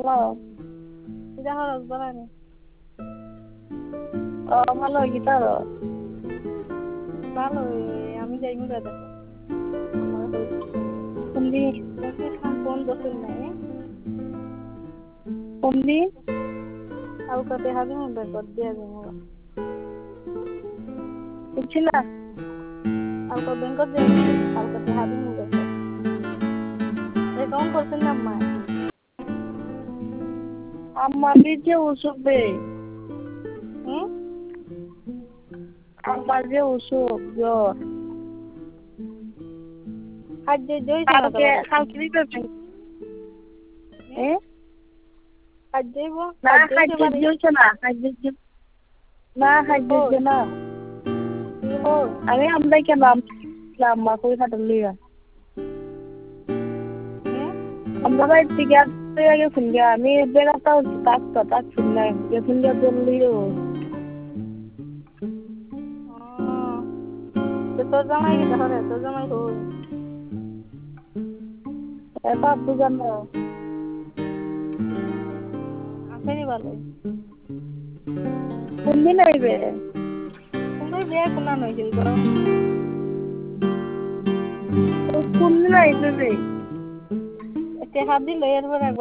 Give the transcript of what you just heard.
কিটা খরচ বাড়ানি ভালো গিটার ভালো আমি যাই মুগা দেখো আমার কুন্দি ফোন বসেন নাই কুন্দি কালকে দেখা দিন বেকর দিয়ে দিন বুঝছি না কালকে বেঙ্কত দিয়ে কালকে দেখা দিন বেকর অ্যাকাউন্ট করছেন না মা আমার যে ওষুধে আমার যে ওষুধ জ্বর আজ যে জয়ছে না কালকে কালকে দিতে আজ যাইব না খাদ্য দিয়েছে না খাদ্য না খাদ্য না আমি আমরা কেন আম্মা কই খাটল লিগা আমরা বাড়ি থেকে আগে ফুলগা আমি বেড়াতাম তাক ফুললাই ফুলগা বললিও তোর জামাই কি তাহলে তোর জামাই হই এবার দুজন আসেনি ভালোই কোনদিন আইবে তুমি বিয়ে কোনা নইছিল কোনদিন আইবে রে একটা হাত দিল এরপর